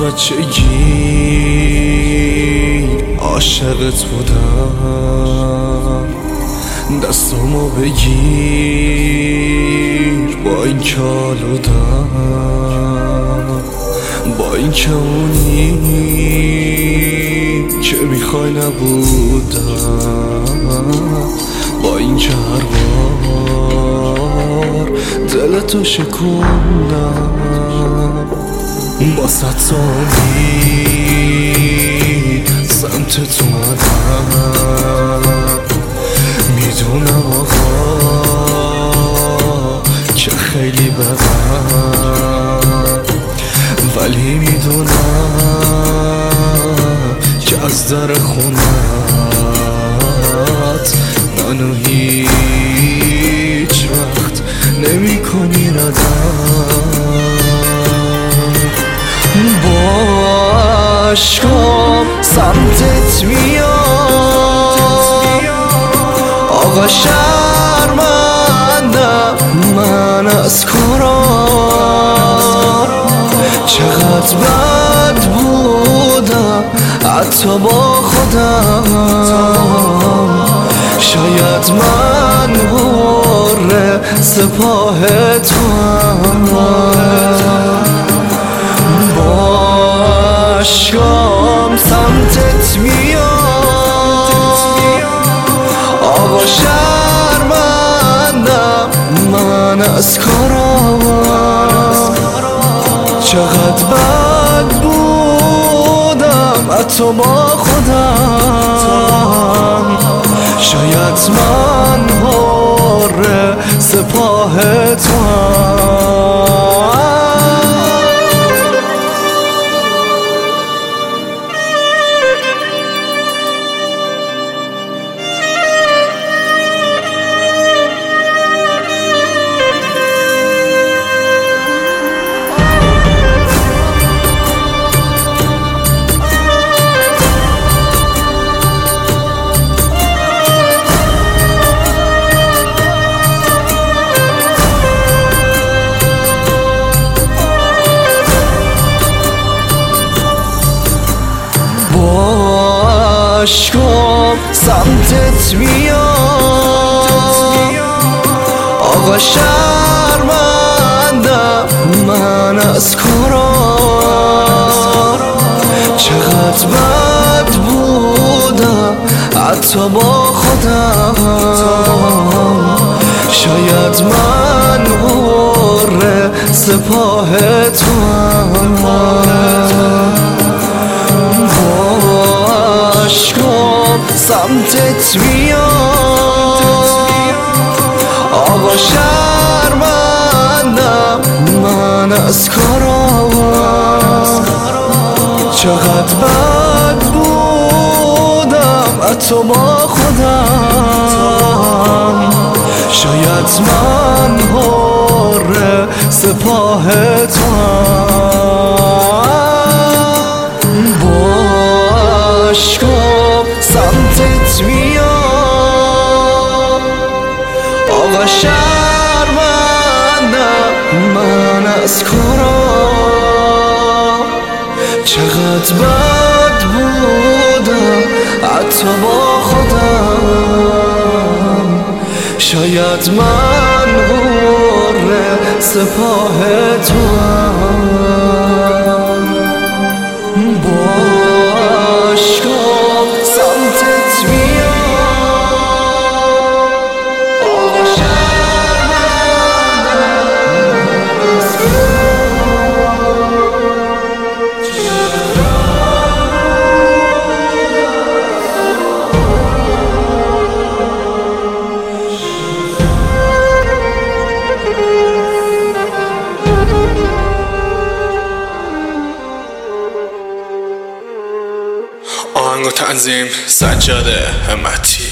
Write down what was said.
بچگی عاشقت بودم، دستامو بگیر با این که آلودم، با این که اونی که میخوای نبودم، با این که هر بار دلتو شکوندم، با 100 ثانی سمتت اومدم. میدونم آقا که خیلی بدم، ولی میدونم که از در خونت منو هیچ وقت نمی کنی ردم. با عشقام سمتت میام آقا، شرمندم من از کارم، چقدر بد بودم حتی با خودم. شاید من حر سپاه توام، با عشقام سمتت میام آقا، شرمندم من از کارم، چقدر بد بودم حتی با خودم. شاید من حر سپاه توام. با عشقام سمتت میام آقا، شرمندم من از کارم، چقدر بد بودم حتی با خودم. شاید من حر سپاه توام، سمتت میام آقا، شرمندم من از کارم، چقدر بد بودم حتی با خودم. شاید من حر سپاه توام، با عشقام سمتت میام آقا، شرمندم من از کارم، چقدر بد بودم حتی با خودم. شاید من حر سپاه توام، با عشقام سمتت میام آقا، آهنگ و تنظیم سجاده همتی.